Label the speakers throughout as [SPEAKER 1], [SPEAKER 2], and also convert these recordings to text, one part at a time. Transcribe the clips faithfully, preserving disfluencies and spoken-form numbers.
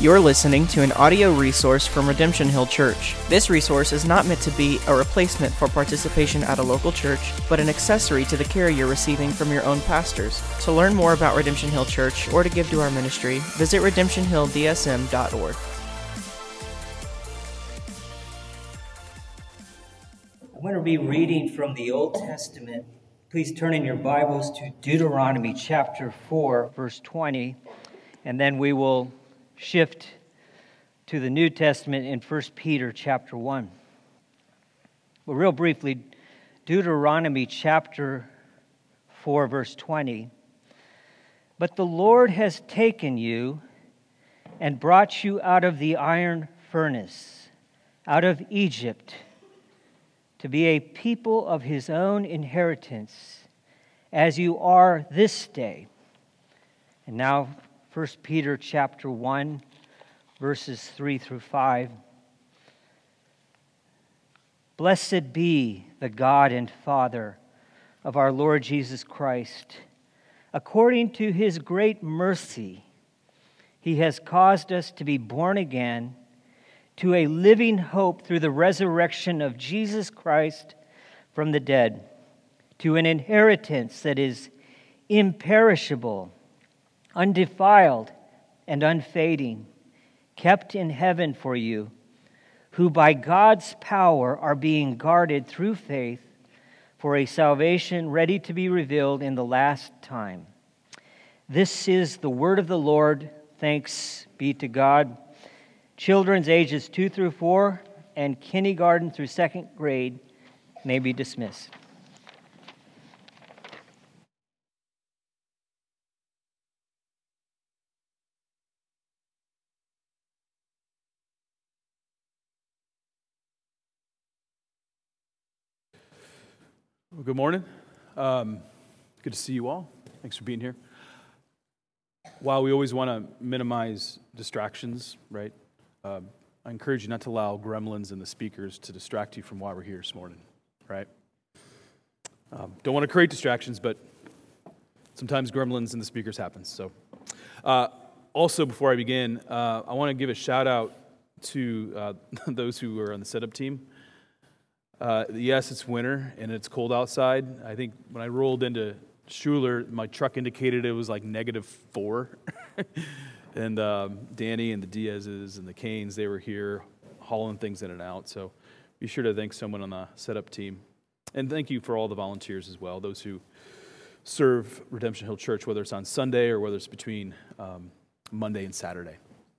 [SPEAKER 1] You're listening to an audio resource from Redemption Hill Church. This resource is not meant to be a replacement for participation at a local church, but an accessory to the care you're receiving from your own pastors. To learn more about Redemption Hill Church or to give to our ministry, visit redemption hill d s m dot org.
[SPEAKER 2] I'm going to be reading from the Old Testament. Please turn in your Bibles to Deuteronomy chapter four, verse twenty, and then we will shift to the New Testament in First Peter chapter one. Well, real briefly, Deuteronomy chapter four, verse twenty. But the Lord has taken you and brought you out of the iron furnace, out of Egypt, to be a people of his own inheritance, as you are this day. And now, First Peter chapter one, verses three through five. Blessed be the God and Father of our Lord Jesus Christ. According to his great mercy, he has caused us to be born again to a living hope through the resurrection of Jesus Christ from the dead, to an inheritance that is imperishable, undefiled, and unfading, kept in heaven for you, who by God's power are being guarded through faith for a salvation ready to be revealed in the last time. This is the word of the Lord. Thanks be to God. Children's ages two through four and kindergarten through second grade may be dismissed.
[SPEAKER 3] Well, good morning. Um, good to see you all. Thanks for being here. While we always want to minimize distractions, right? Uh, I encourage you not to allow gremlins and the speakers to distract you from why we're here this morning, right? Um, don't want to create distractions, but sometimes gremlins and the speakers happen. So, uh, also before I begin, uh, I want to give a shout out to uh, those who are on the setup team. Uh, yes, it's winter and it's cold outside. I think when I rolled into Schuler, my truck indicated it was like negative four. and um, Danny and the Diaz's and the Canes, they were here hauling things in and out. So be sure to thank someone on the setup team. And thank you for all the volunteers as well, those who serve Redemption Hill Church, whether it's on Sunday or whether it's between um, Monday and Saturday.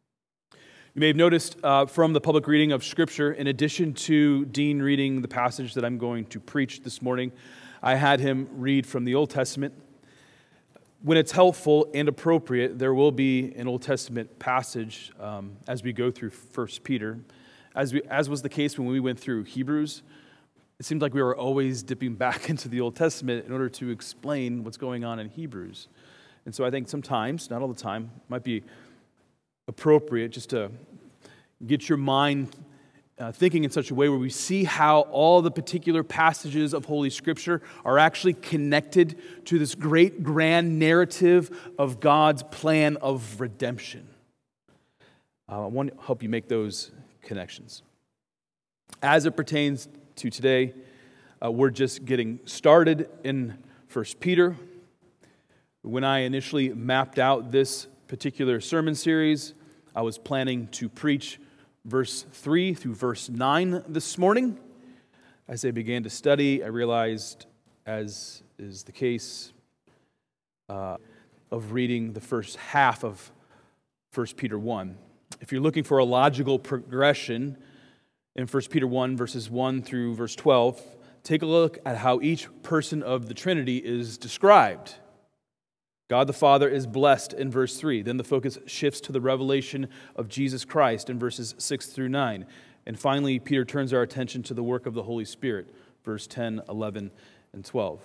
[SPEAKER 3] You may have noticed uh, from the public reading of Scripture, in addition to Dean reading the passage that I'm going to preach this morning, I had him read from the Old Testament. When it's helpful and appropriate, there will be an Old Testament passage um, as we go through First Peter. As, we, as was the case when we went through Hebrews, it seemed like we were always dipping back into the Old Testament in order to explain what's going on in Hebrews. And so I think sometimes, not all the time, it might be appropriate just to get your mind uh, thinking in such a way where we see how all the particular passages of Holy Scripture are actually connected to this great grand narrative of God's plan of redemption. Uh, I want to help you make those connections. As it pertains to today, uh, we're just getting started in First Peter. When I initially mapped out this particular sermon series, I was planning to preach verse three through verse nine this morning. As I began to study, I realized, as is the case uh, of reading the first half of First Peter one. If you're looking for a logical progression in First Peter one, verses one through verse twelve, take a look at how each person of the Trinity is described. God the Father is blessed in verse three. Then the focus shifts to the revelation of Jesus Christ in verses six through nine. And finally, Peter turns our attention to the work of the Holy Spirit, verse ten, eleven, and twelve.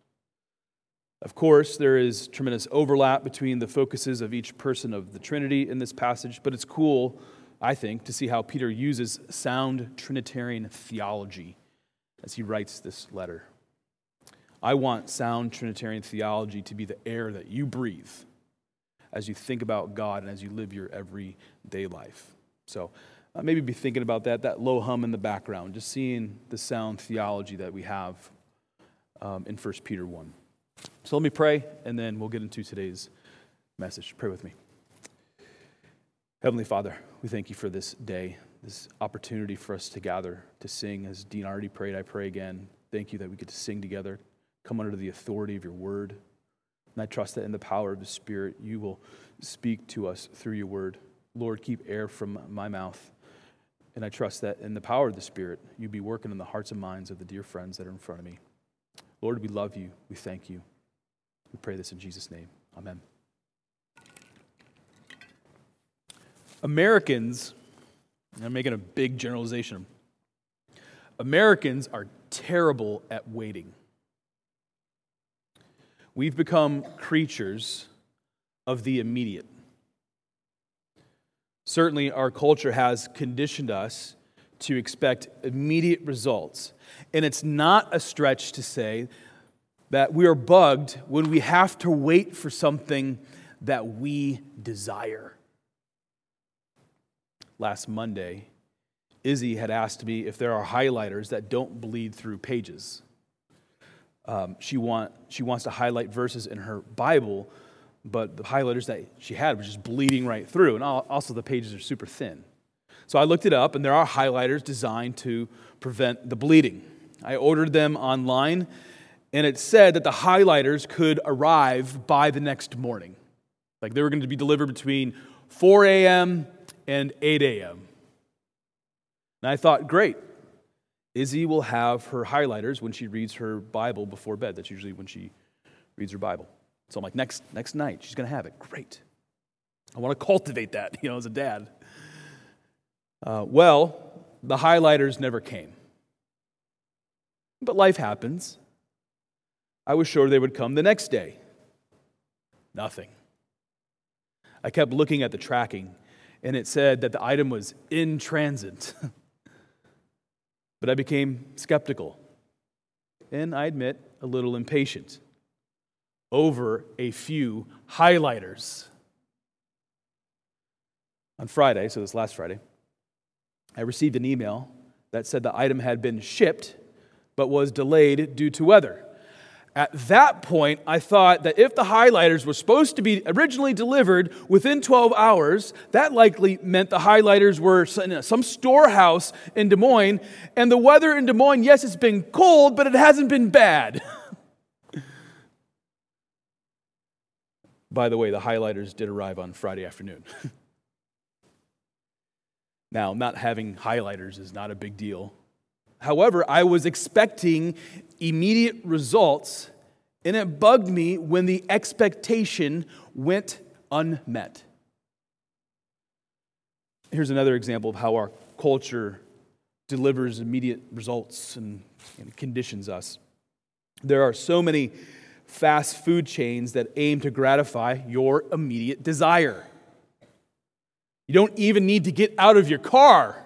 [SPEAKER 3] Of course, there is tremendous overlap between the focuses of each person of the Trinity in this passage, but it's cool, I think, to see how Peter uses sound Trinitarian theology as he writes this letter. I want sound Trinitarian theology to be the air that you breathe. as you think about God and as you live your everyday life. So uh, maybe be thinking about that, that low hum in the background, just seeing the sound theology that we have um, in First Peter one. So let me pray, and then we'll get into today's message. Pray with me. Heavenly Father, we thank you for this day, this opportunity for us to gather, to sing. As Dean already prayed, I pray again. Thank you that we get to sing together, come under the authority of your word. And I trust that in the power of the Spirit, you will speak to us through your word. Lord, keep air from my mouth. And I trust that in the power of the Spirit, you be working in the hearts and minds of the dear friends that are in front of me. Lord, we love you. We thank you. We pray this in Jesus' name. Amen. Americans, and I'm making a big generalization, Americans are terrible at waiting. We've become creatures of the immediate. Certainly, our culture has conditioned us to expect immediate results. And it's not a stretch to say that we are bugged when we have to wait for something that we desire. Last Monday, Izzy had asked me if there are highlighters that don't bleed through pages. Um, she want she wants to highlight verses in her Bible, but the highlighters that she had were just bleeding right through, and also the pages are super thin. So I looked it up, and there are highlighters designed to prevent the bleeding. I ordered them online, and it said that the highlighters could arrive by the next morning. Like they were going to be delivered between four a.m. and eight a.m. And I thought, great. Izzy will have her highlighters when she reads her Bible before bed. That's usually when she reads her Bible. So I'm like, next next night, she's going to have it. Great. I want to cultivate that, you know, as a dad. Uh, well, the highlighters never came. But life happens. I was sure they would come the next day. Nothing. I kept looking at the tracking, and it said that the item was in transit. But I became skeptical, and I admit, a little impatient over a few highlighters. On Friday, so this last Friday, I received an email that said the item had been shipped, but was delayed due to weather. At that point, I thought that if the highlighters were supposed to be originally delivered within twelve hours, that likely meant the highlighters were in some storehouse in Des Moines, and the weather in Des Moines, yes, it's been cold, but it hasn't been bad. By the way, the highlighters did arrive on Friday afternoon. Now, not having highlighters is not a big deal. However, I was expecting immediate results, and it bugged me when the expectation went unmet. Here's another example of how our culture delivers immediate results and, and conditions us. There are so many fast food chains that aim to gratify your immediate desire. You don't even need to get out of your car.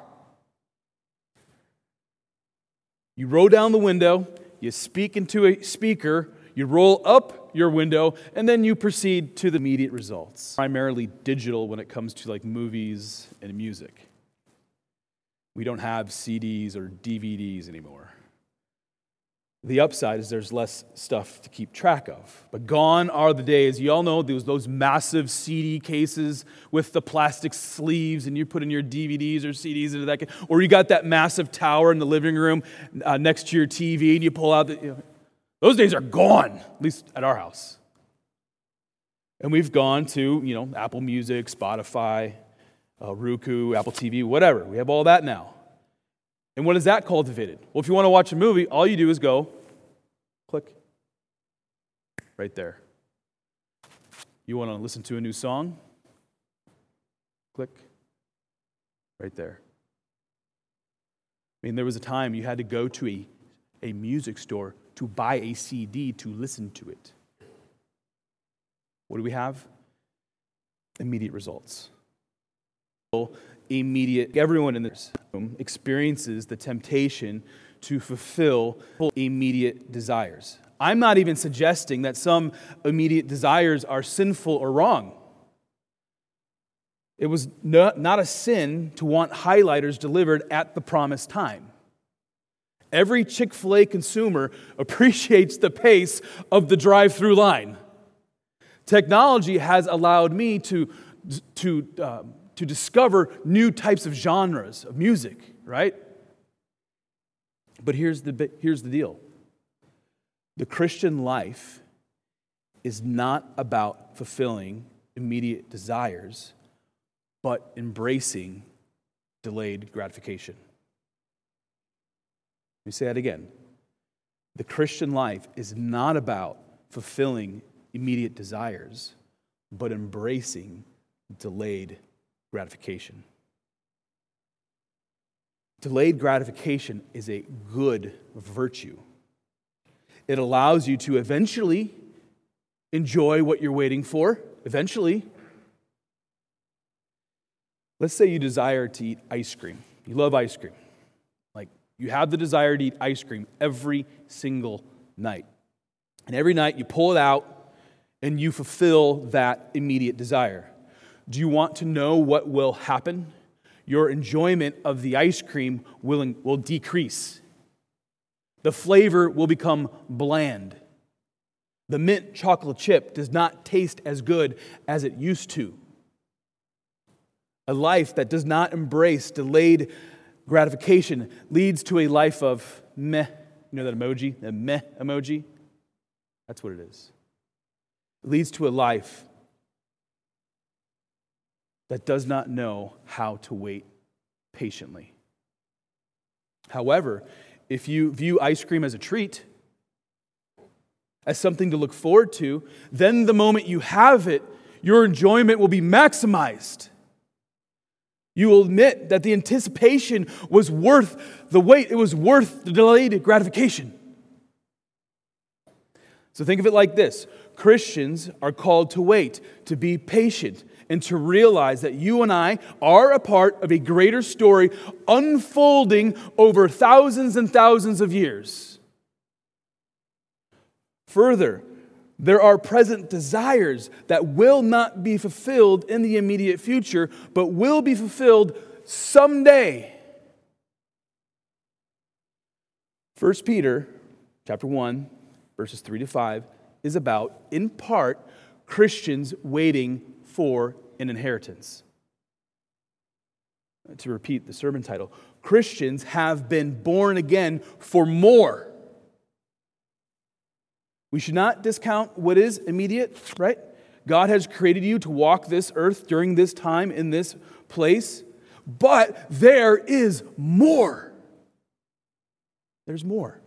[SPEAKER 3] You roll down the window, you speak into a speaker, you roll up your window, and then you proceed to the immediate results. Primarily digital when it comes to like movies and music. We don't have C Ds or D V Ds anymore. The upside is there's less stuff to keep track of. But gone are the days, you all know those, those massive C D cases with the plastic sleeves, and you put in your D V Ds or C Ds into that case. Or you got that massive tower in the living room uh, next to your T V, and you pull out the... You know, those days are gone, at least at our house. And we've gone to, you know, Apple Music, Spotify, uh, Roku, Apple T V, whatever. We have all that now. And what has that cultivated? Well, if you want to watch a movie, all you do is go, click, right there. You want to listen to a new song? Click, right there. I mean, there was a time you had to go to a, a music store to buy a C D to listen to it. What do we have? Immediate results. Immediate. Everyone in this room experiences the temptation to fulfill immediate desires. I'm not even suggesting that some immediate desires are sinful or wrong. It was not, not a sin to want highlighters delivered at the promised time. Every Chick-fil-A consumer appreciates the pace of the drive-through line. Technology has allowed me to, to, uh, to discover new types of genres of music, right? But here's the, here's the deal. The Christian life is not about fulfilling immediate desires, but embracing delayed gratification. Let me say that again. The Christian life is not about fulfilling immediate desires, but embracing delayed gratification. Delayed gratification is a good virtue. It allows you to eventually enjoy what you're waiting for. Eventually. Let's say you desire to eat ice cream. You love ice cream. Like, you have the desire to eat ice cream every single night. And every night you pull it out and you fulfill that immediate desire. Do you want to know what will happen? Your enjoyment of the ice cream will, will decrease. The flavor will become bland. The mint chocolate chip does not taste as good as it used to. A life that does not embrace delayed gratification leads to a life of meh. You know that emoji? The meh emoji? That's what it is. It leads to a life that does not know how to wait patiently. However, if you view ice cream as a treat, as something to look forward to, then the moment you have it, your enjoyment will be maximized. You will admit that the anticipation was worth the wait. It was worth the delayed gratification. So think of it like this. Christians are called to wait, to be patient, and to realize that you and I are a part of a greater story unfolding over thousands and thousands of years. Further, there are present desires that will not be fulfilled in the immediate future, but will be fulfilled someday. First Peter chapter one, verses three to five, is about, in part, Christians waiting for an inheritance. To repeat the sermon title, Christians have been born again for more. We should not discount what is immediate, right? God has created you to walk this earth during this time in this place, but there is more. There's more.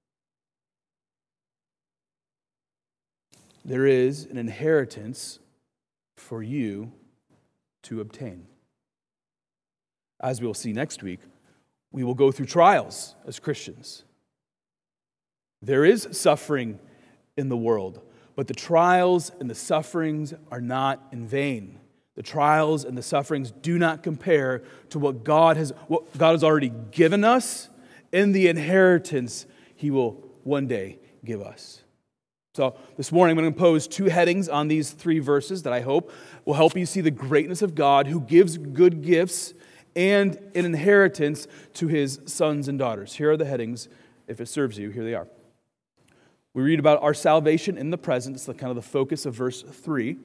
[SPEAKER 3] There is an inheritance for you to obtain. As we'll see next week, we will go through trials as Christians. There is suffering in the world, but the trials and the sufferings are not in vain. The trials and the sufferings do not compare to what God has what God has already given us and the inheritance He will one day give us. So this morning I'm going to pose two headings on these three verses that I hope will help you see the greatness of God who gives good gifts and an inheritance to His sons and daughters. Here are the headings. If it serves you, here they are. We read about our salvation in the present. It's the kind of the focus of verse three.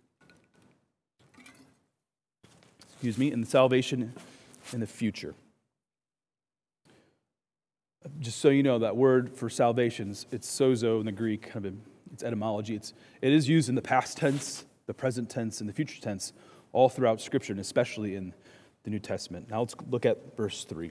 [SPEAKER 3] Excuse me, and the salvation in the future. Just so you know, that word for salvation, it's sozo in the Greek, kind of its etymology. It's, it is used in the past tense, the present tense, and the future tense all throughout Scripture, and especially in the New Testament. Now let's look at verse three.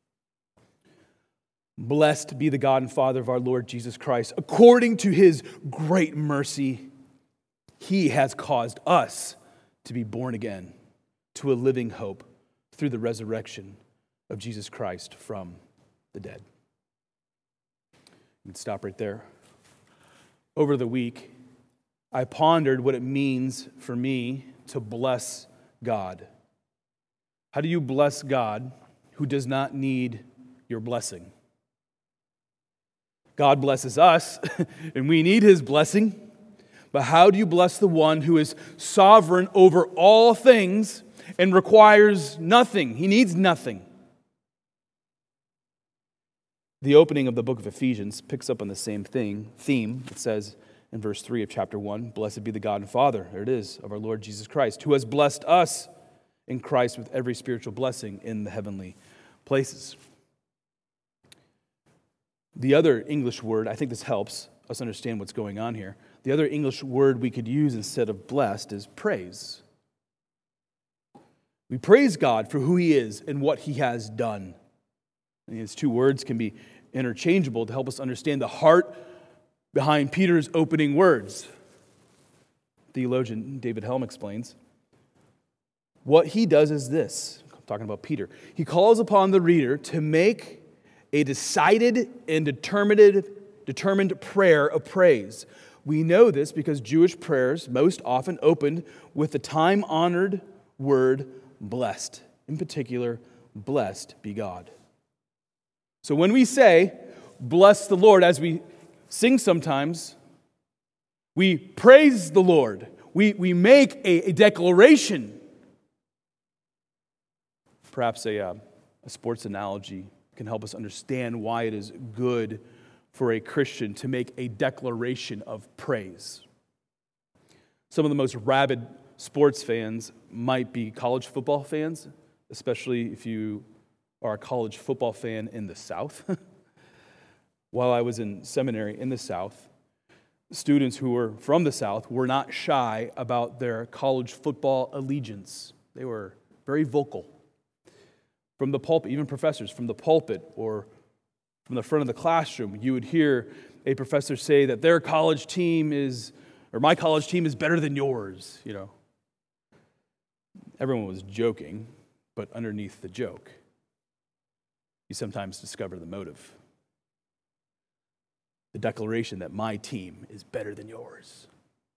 [SPEAKER 3] Blessed be the God and Father of our Lord Jesus Christ. According to His great mercy, He has caused us to be born again to a living hope through the resurrection of Jesus Christ from the dead. You can stop right there. Over the week, I pondered what it means for me to bless God. How do you bless God who does not need your blessing? God blesses us, and we need His blessing. But how do you bless the one who is sovereign over all things and requires nothing. He needs nothing. The opening of the book of Ephesians picks up on the same thing, theme. It says in verse three of chapter one, "Blessed be the God and Father," there it is, "of our Lord Jesus Christ, who has blessed us in Christ with every spiritual blessing in the heavenly places." The other English word, I think this helps us understand what's going on here. The other English word we could use instead of blessed is praise. We praise God for who He is and what He has done. And these two words can be interchangeable to help us understand the heart behind Peter's opening words. Theologian David Helm explains, what he does is this, I'm talking about Peter. He calls upon the reader to make a decided and determined, determined prayer of praise. We know this because Jewish prayers most often opened with the time-honored word blessed. In particular, blessed be God. So when we say, bless the Lord, as we sing sometimes, we praise the Lord. We, we make a, a declaration. Perhaps a, uh, a sports analogy can help us understand why it is good for a Christian to make a declaration of praise. Some of the most rabid sports fans might be college football fans, especially if you are a college football fan in the South. While I was in seminary in the South, students who were from the South were not shy about their college football allegiance. They were very vocal. From the pulpit, even professors from the pulpit or from the front of the classroom, you would hear a professor say that their college team is, or my college team is better than yours, you know. Everyone was joking, but underneath the joke, you sometimes discover the motive. The declaration that my team is better than yours.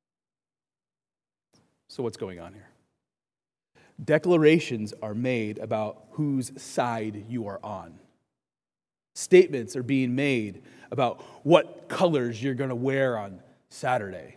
[SPEAKER 3] So what's going on here? Declarations are made about whose side you are on. Statements are being made about what colors you're going to wear on Saturday.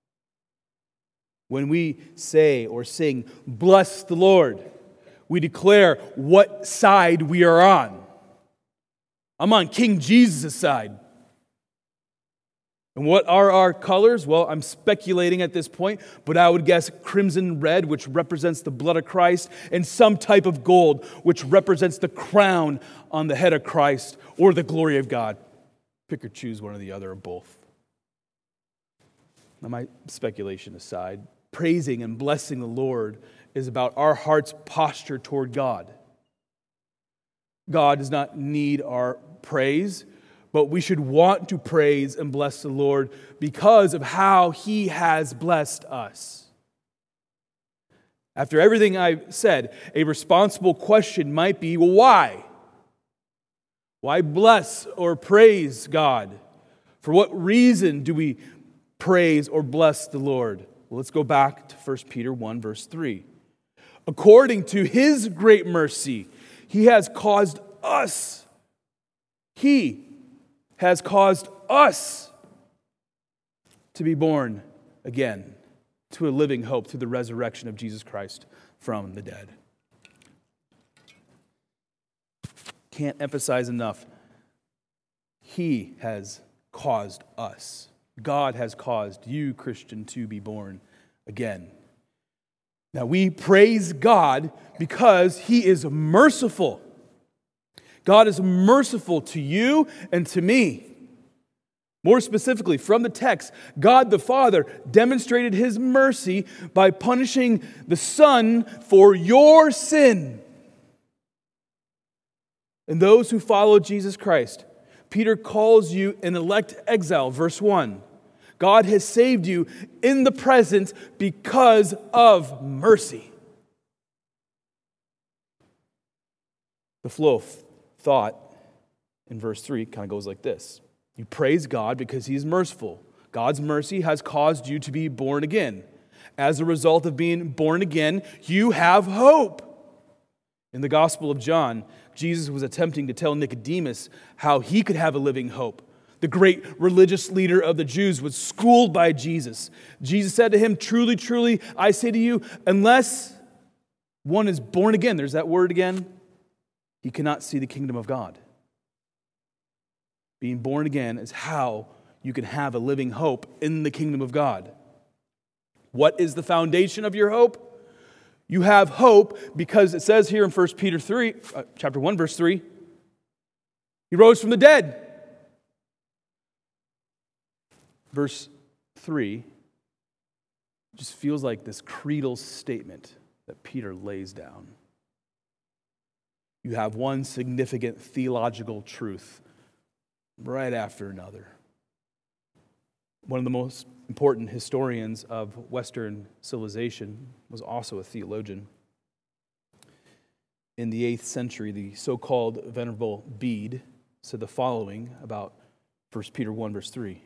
[SPEAKER 3] When we say or sing, "Bless the Lord," we declare what side we are on. I'm on King Jesus' side. And what are our colors? Well, I'm speculating at this point, but I would guess crimson red, which represents the blood of Christ, and some type of gold, which represents the crown on the head of Christ, or the glory of God. Pick or choose one or the other, or both. Now, my speculation aside, praising and blessing the Lord is about our heart's posture toward God. God does not need our praise, but we should want to praise and bless the Lord because of how He has blessed us. After everything I've said, a responsible question might be, well, why? Why bless or praise God? For what reason do we praise or bless the Lord? Well, let's go back to First Peter one, verse three. According to His great mercy, He has caused us, He has caused us to be born again to a living hope through the resurrection of Jesus Christ from the dead. Can't emphasize enough. He has caused us. God has caused you, Christian, to be born again. Now we praise God because He is merciful. God is merciful to you and to me. More specifically, from the text, God the Father demonstrated His mercy by punishing the Son for your sin. And those who follow Jesus Christ, Peter calls you an elect exile, verse one. God has saved you in the present because of mercy. The flow of thought in verse three kind of goes like this. You praise God because He is merciful. God's mercy has caused you to be born again. As a result of being born again, you have hope. In the Gospel of John, Jesus was attempting to tell Nicodemus how he could have a living hope. The great religious leader of the Jews was schooled by Jesus. Jesus said to him, "Truly, truly, I say to you, unless one is born again, there's that word again, he cannot see the kingdom of God. Being born again is how you can have a living hope in the kingdom of God. What is the foundation of your hope? You have hope because it says here in First Peter three, uh, chapter one, verse three, he rose from the dead. Verse three just feels like this creedal statement that Peter lays down. You have one significant theological truth right after another. One of the most important historians of Western civilization was also a theologian. In the eighth century, the so-called Venerable Bede said the following about First Peter one, verse three.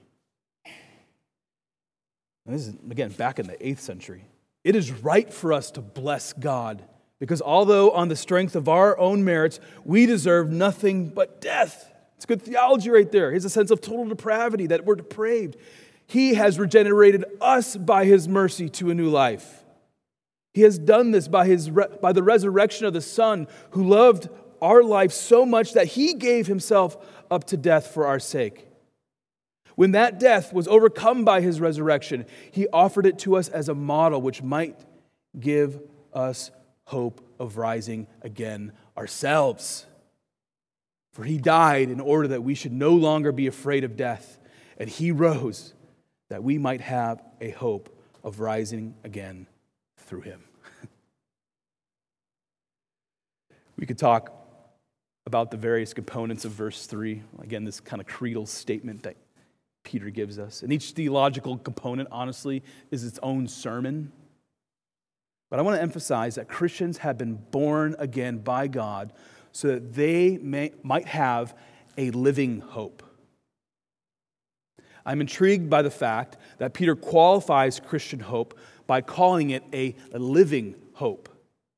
[SPEAKER 3] And this is, again, back in the eighth century. It is right for us to bless God, because although on the strength of our own merits, we deserve nothing but death. It's good theology right there. Here's a sense of total depravity, that we're depraved. He has regenerated us by His mercy to a new life. He has done this by, his, by the resurrection of the Son, who loved our life so much that He gave Himself up to death for our sake. When that death was overcome by His resurrection, He offered it to us as a model which might give us hope of rising again ourselves. For He died in order that we should no longer be afraid of death, and He rose that we might have a hope of rising again through Him. We could talk about the various components of verse three. Again, this kind of creedal statement that Peter gives us. And each theological component, honestly, is its own sermon. But I want to emphasize that Christians have been born again by God so that they may, might have a living hope. I'm intrigued by the fact that Peter qualifies Christian hope by calling it a, a living hope.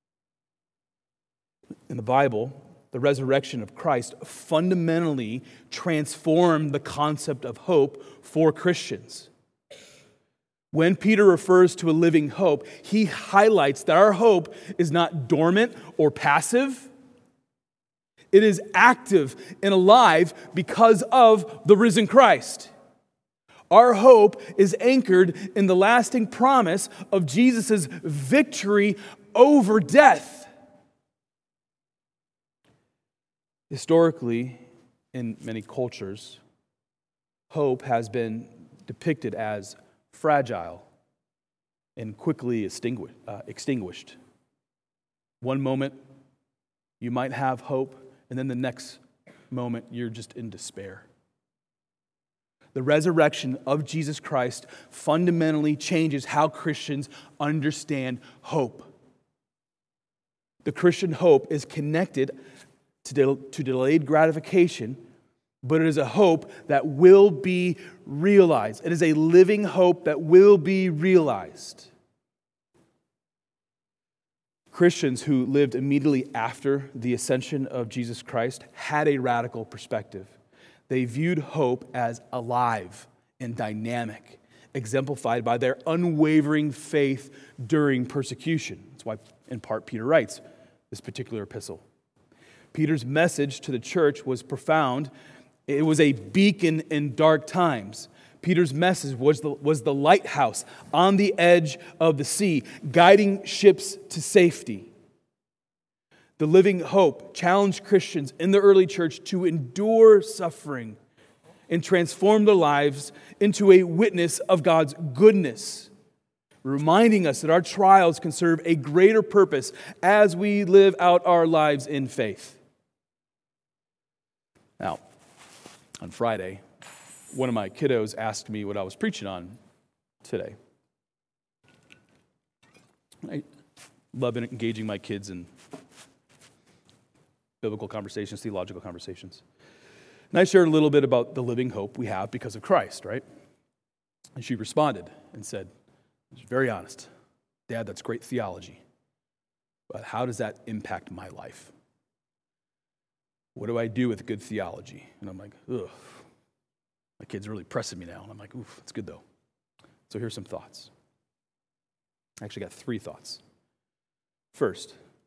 [SPEAKER 3] In the Bible, the resurrection of Christ fundamentally transformed the concept of hope for Christians. When Peter refers to a living hope, he highlights that our hope is not dormant or passive. It is active and alive because of the risen Christ. Our hope is anchored in the lasting promise of Jesus' victory over death. Historically, in many cultures, hope has been depicted as fragile and quickly extinguished. One moment, you might have hope, and then the next moment, you're just in despair. The resurrection of Jesus Christ fundamentally changes how Christians understand hope. The Christian hope is connected to, de- to delayed gratification, but it is a hope that will be realized. It is a living hope that will be realized. Christians who lived immediately after the ascension of Jesus Christ had a radical perspective. They viewed hope as alive and dynamic, exemplified by their unwavering faith during persecution. That's why, in part, Peter writes this particular epistle. Peter's message to the church was profound. It was a beacon in dark times. Peter's message was the, was the lighthouse on the edge of the sea, guiding ships to safety. The living hope challenged Christians in the early church to endure suffering and transform their lives into a witness of God's goodness, reminding us that our trials can serve a greater purpose as we live out our lives in faith. Now, on Friday, one of my kiddos asked me what I was preaching on today. I love engaging my kids in biblical conversations, theological conversations. And I shared a little bit about the living hope we have because of Christ, right? And she responded and said, "She's very honest. Dad, that's great theology. But how does that impact my life? What do I do with good theology?" And I'm like, ugh. My kid's really pressing me now. And I'm like, oof, that's good though. So here's some thoughts. I actually got three thoughts. First,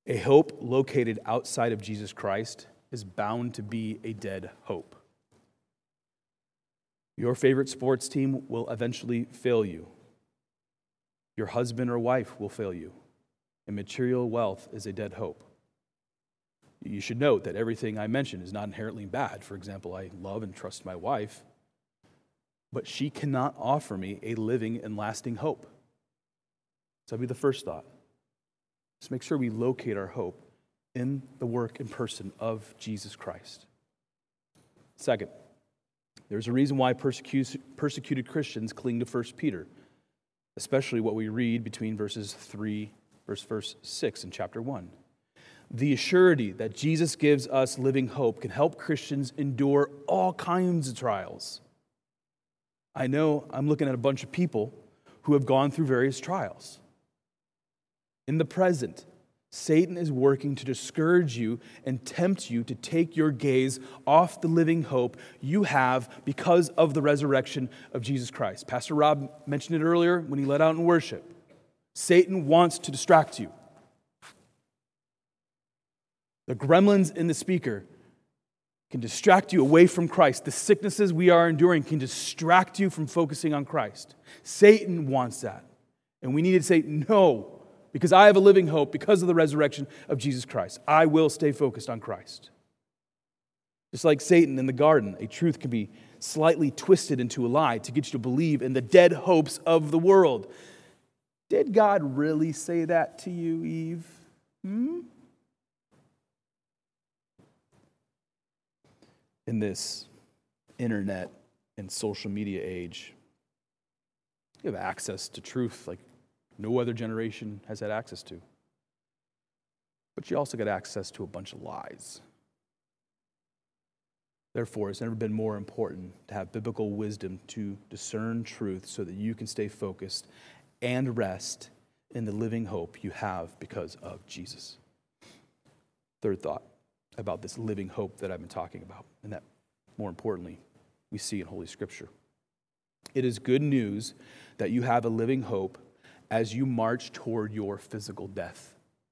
[SPEAKER 3] A hope located outside of Jesus Christ is bound to be a dead hope. Your favorite sports team will eventually fail you. Your husband or wife will fail you. And material wealth is a dead hope. You should note that everything I mentioned is not inherently bad. For example, I love and trust my wife, but she cannot offer me a living and lasting hope. So that'll be the first thought. Just make sure we locate our hope in the work and person of Jesus Christ. Second, there's a reason why persecu- persecuted Christians cling to First Peter, especially what we read between verses three, verse, verse six in chapter one. The assurity that Jesus gives us living hope can help Christians endure all kinds of trials. I know I'm looking at a bunch of people who have gone through various trials. In the present, Satan is working to discourage you and tempt you to take your gaze off the living hope you have because of the resurrection of Jesus Christ. Pastor Rob mentioned it earlier when he led out in worship. Satan wants to distract you. The gremlins in the speaker can distract you away from Christ. The sicknesses we are enduring can distract you from focusing on Christ. Satan wants that. And we need to say, no, because I have a living hope because of the resurrection of Jesus Christ. I will stay focused on Christ. Just like Satan in the garden, a truth can be slightly twisted into a lie to get you to believe in the dead hopes of the world. Did God really say that to you, Eve? Hmm? In this internet and social media age, you have access to truth like no other generation has had access to. But you also get access to a bunch of lies. Therefore, it's never been more important to have biblical wisdom to discern truth so that you can stay focused and rest in the living hope you have because of Jesus. Third thought about this living hope that I've been talking about, and that, more importantly, we see in Holy Scripture. It is good news that you have a living hope as you march toward your physical death.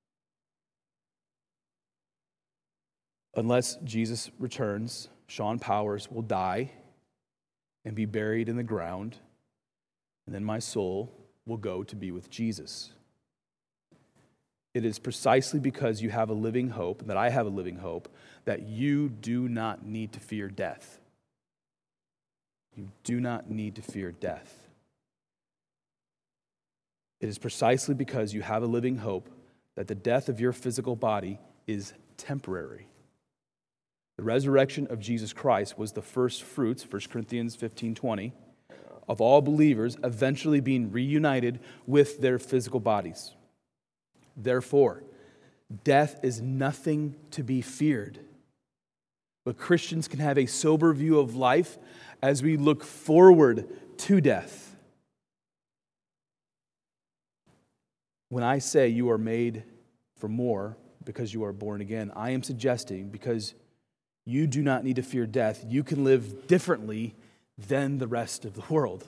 [SPEAKER 3] Unless Jesus returns, Sean Powers will die and be buried in the ground, and then my soul will go to be with Jesus. It is precisely because you have a living hope, and that I have a living hope, that you do not need to fear death. You do not need to fear death. It is precisely because you have a living hope that the death of your physical body is temporary. The resurrection of Jesus Christ was the first fruits, First Corinthians fifteen twenty, of all believers eventually being reunited with their physical bodies. Therefore, death is nothing to be feared. But Christians can have a sober view of life as we look forward to death. When I say you are made for more because you are born again, I am suggesting because you do not need to fear death, you can live differently than the rest of the world.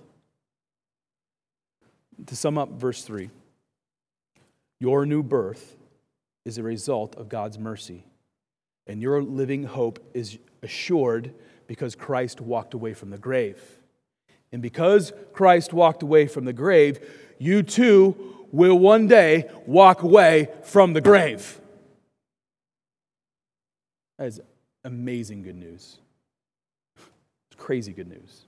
[SPEAKER 3] To sum up verse three, your new birth is a result of God's mercy, and your living hope is assured because Christ walked away from the grave. And because Christ walked away from the grave, you too will one day walk away from the grave. That is amazing good news. It's crazy good news.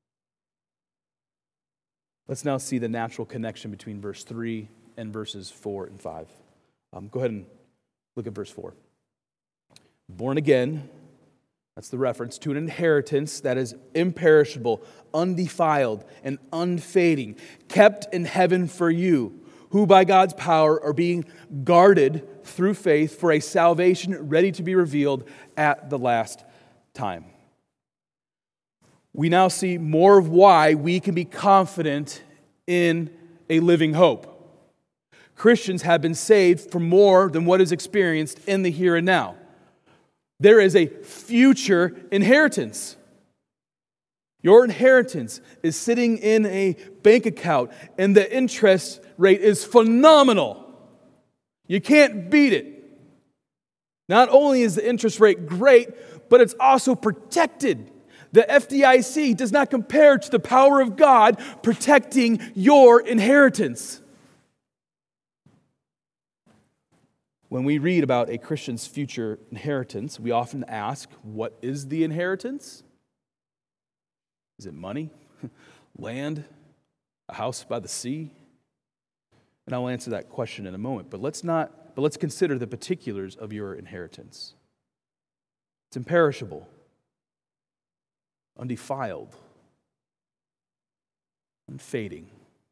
[SPEAKER 3] Let's now see the natural connection between verse three and verses four and five. Um, go ahead and look at verse four. Born again, that's the reference to an inheritance that is imperishable, undefiled, and unfading, kept in heaven for you, who by God's power are being guarded through faith for a salvation ready to be revealed at the last time. We now see more of why we can be confident in a living hope. Christians have been saved for more than what is experienced in the here and now. There is a future inheritance. Your inheritance is sitting in a bank account, and the interest rate is phenomenal. You can't beat it. Not only is the interest rate great, but it's also protected. The F D I C does not compare to the power of God protecting your inheritance. When we read about a Christian's future inheritance, we often ask, what is the inheritance? Is it money, land, a house by the sea? And I'll answer that question in a moment. But let's not, but let's consider the particulars of your inheritance. It's imperishable, undefiled, unfading.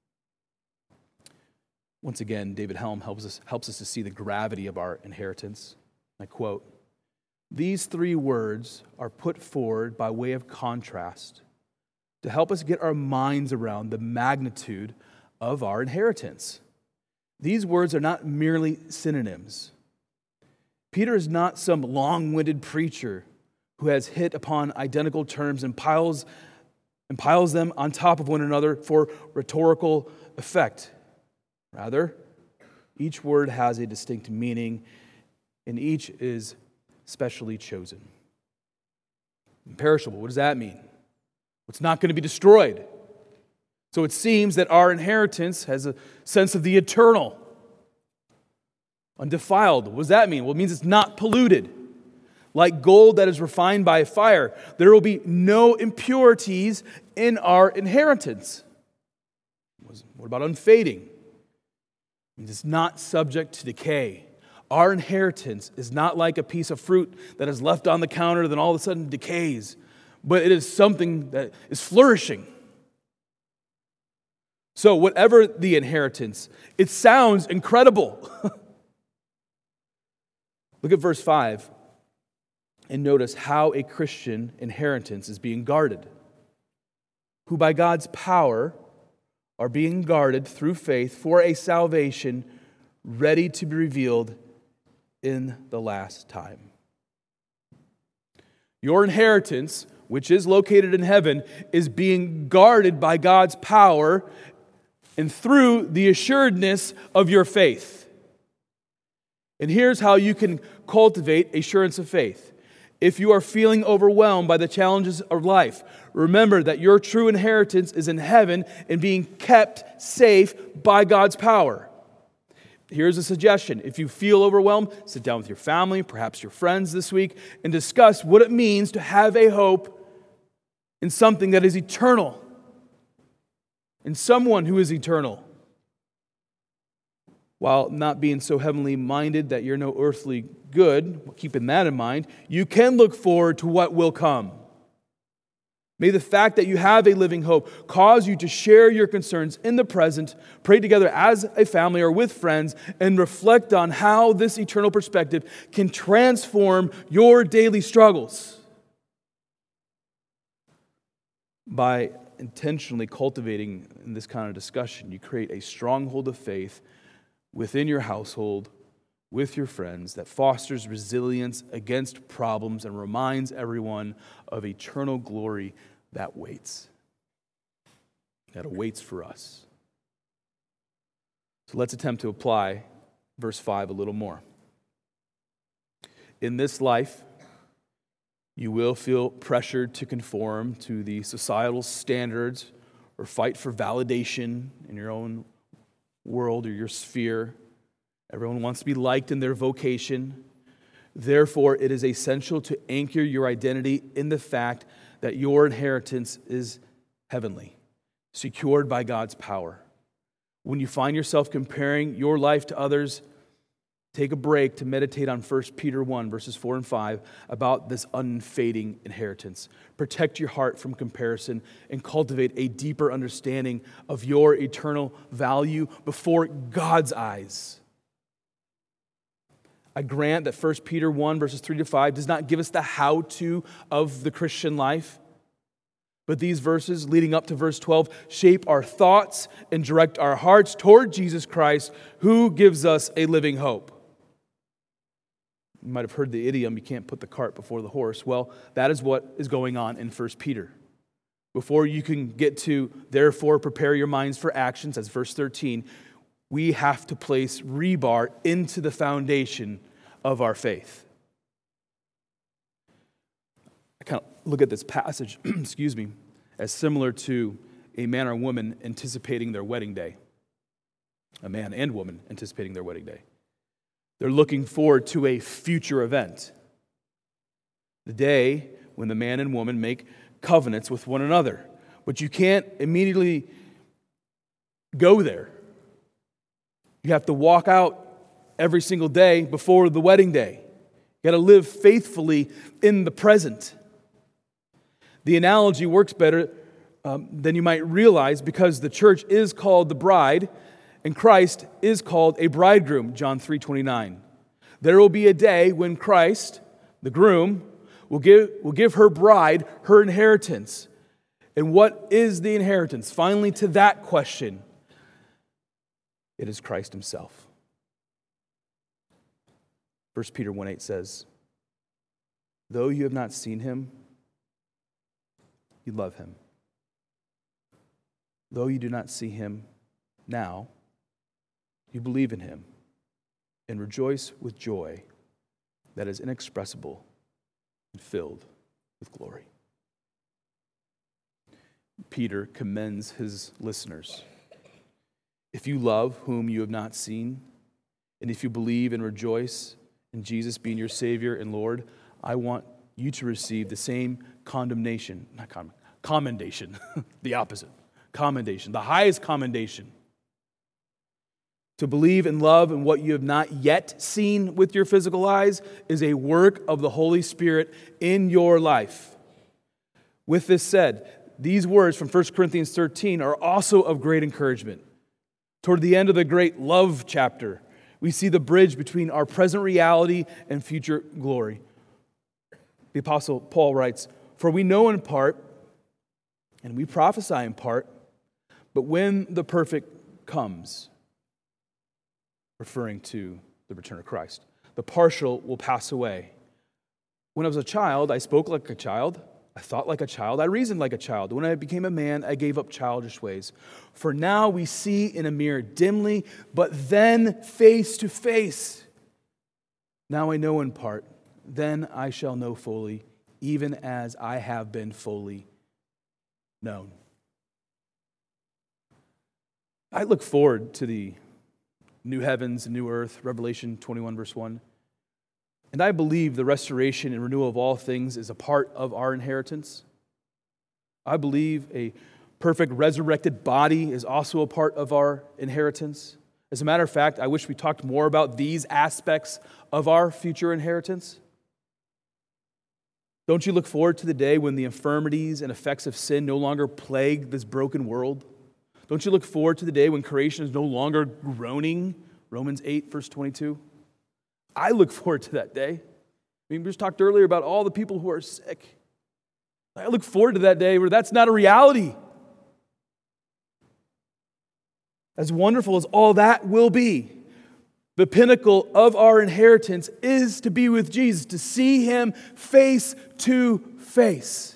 [SPEAKER 3] Once again, David Helm helps us, helps us to see the gravity of our inheritance. I quote, "These three words are put forward by way of contrast to help us get our minds around the magnitude of our inheritance. These words are not merely synonyms. Peter is not some long-winded preacher who has hit upon identical terms and piles, and piles them on top of one another for rhetorical effect. Rather, each word has a distinct meaning, and each is specially chosen." Imperishable, what does that mean? It's not going to be destroyed. So it seems that our inheritance has a sense of the eternal. Undefiled, what does that mean? Well, it means it's not polluted. Like gold that is refined by fire, there will be no impurities in our inheritance. What about unfading? It means it's not subject to decay. Our inheritance is not like a piece of fruit that is left on the counter then all of a sudden decays, but it is something that is flourishing. So whatever the inheritance, it sounds incredible. Look at verse five and notice how a Christian inheritance is being guarded. "Who by God's power are being guarded through faith for a salvation ready to be revealed in the last time." Your inheritance, which is located in heaven, is being guarded by God's power and through the assuredness of your faith. And here's how you can cultivate assurance of faith. If you are feeling overwhelmed by the challenges of life, remember that your true inheritance is in heaven and being kept safe by God's power. Here's a suggestion. If you feel overwhelmed, sit down with your family, perhaps your friends this week, and discuss what it means to have a hope in something that is eternal, in someone who is eternal. While not being so heavenly minded that you're no earthly good, keeping that in mind, you can look forward to what will come. May the fact that you have a living hope cause you to share your concerns in the present, pray together as a family or with friends, and reflect on how this eternal perspective can transform your daily struggles. By intentionally cultivating in this kind of discussion, you create a stronghold of faith within your household, with your friends, that fosters resilience against problems and reminds everyone of eternal glory that waits, that awaits for us. So let's attempt to apply verse five a little more. In this life, you will feel pressured to conform to the societal standards or fight for validation in your own world or your sphere. Everyone wants to be liked in their vocation. Therefore, it is essential to anchor your identity in the fact that your inheritance is heavenly, secured by God's power. When you find yourself comparing your life to others, take a break to meditate on First Peter one, verses four and five, about this unfading inheritance. Protect your heart from comparison and cultivate a deeper understanding of your eternal value before God's eyes. I grant that First Peter one, verses three to five, does not give us the how-to of the Christian life. But these verses leading up to verse twelve shape our thoughts and direct our hearts toward Jesus Christ, who gives us a living hope. You might have heard the idiom, you can't put the cart before the horse. Well, that is what is going on in First Peter. Before you can get to, therefore, prepare your minds for actions, as verse thirteen, we have to place rebar into the foundation of our faith. I kind of look at this passage, excuse me, as similar to a man or woman anticipating their wedding day. A man and woman anticipating their wedding day. They're looking forward to a future event. The day when the man and woman make covenants with one another. But you can't immediately go there. You have to walk out every single day before the wedding day. You got to live faithfully in the present. The analogy works better um, than you might realize because the church is called the bride and Christ is called a bridegroom, John three twenty-nine. There will be a day when Christ, the groom, will give, will give her bride her inheritance. And what is the inheritance? Finally, to that question, it is Christ himself. First Peter one eight says, though you have not seen him, you love him. Though you do not see him now, you believe in him and rejoice with joy that is inexpressible and filled with glory. Peter commends his listeners. If you love whom you have not seen, and if you believe and rejoice in Jesus being your Savior and Lord, I want you to receive the same condemnation, not con- commendation, the opposite, commendation, the highest commendation. To believe and love in what you have not yet seen with your physical eyes is a work of the Holy Spirit in your life. With this said, these words from First Corinthians thirteen are also of great encouragement. Toward the end of the great love chapter, we see the bridge between our present reality and future glory. The Apostle Paul writes, for we know in part, and we prophesy in part, but when the perfect comes, referring to the return of Christ, the partial will pass away. When I was a child, I spoke like a child, I thought like a child, I reasoned like a child. When I became a man, I gave up childish ways. For now we see in a mirror dimly, but then face to face. Now I know in part, then I shall know fully, even as I have been fully known. I look forward to the new heavens and new earth, Revelation twenty-one, verse one. And I believe the restoration and renewal of all things is a part of our inheritance. I believe a perfect resurrected body is also a part of our inheritance. As a matter of fact, I wish we talked more about these aspects of our future inheritance. Don't you look forward to the day when the infirmities and effects of sin no longer plague this broken world? Don't you look forward to the day when creation is no longer groaning? Romans eight, verse twenty-two. I look forward to that day. I mean, we just talked earlier about all the people who are sick. I look forward to that day where that's not a reality. As wonderful as all that will be, the pinnacle of our inheritance is to be with Jesus, to see him face to face.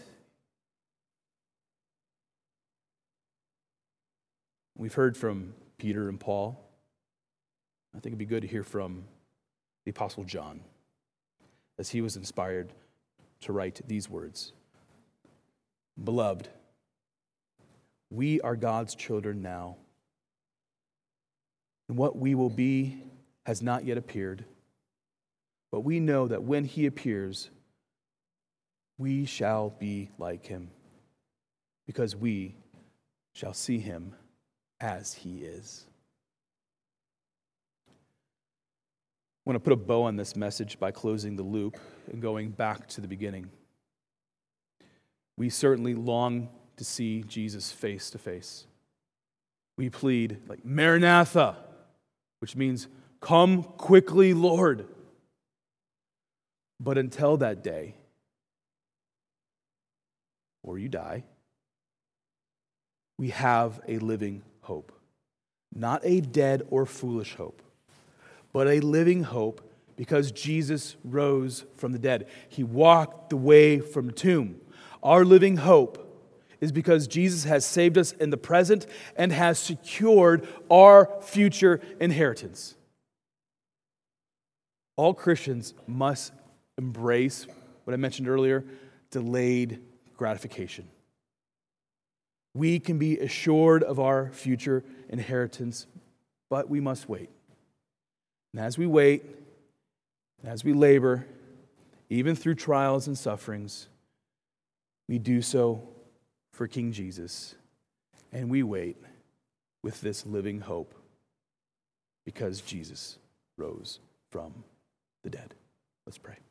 [SPEAKER 3] We've heard from Peter and Paul. I think it'd be good to hear from the Apostle John as he was inspired to write these words. Beloved, we are God's children now, and what we will be has not yet appeared. But we know that when he appears, we shall be like him, because we shall see him as he is. I want to put a bow on this message by closing the loop and going back to the beginning. We certainly long to see Jesus face to face. We plead like Maranatha, which means come quickly, Lord. But until that day, or you die, we have a living hope. Not a dead or foolish hope, but a living hope because Jesus rose from the dead. He walked the way from the tomb. Our living hope is because Jesus has saved us in the present and has secured our future inheritance. All Christians must embrace what I mentioned earlier, delayed gratification. We can be assured of our future inheritance, but we must wait. And as we wait, as we labor, even through trials and sufferings, we do so for King Jesus. And we wait with this living hope because Jesus rose from the dead. Let's pray.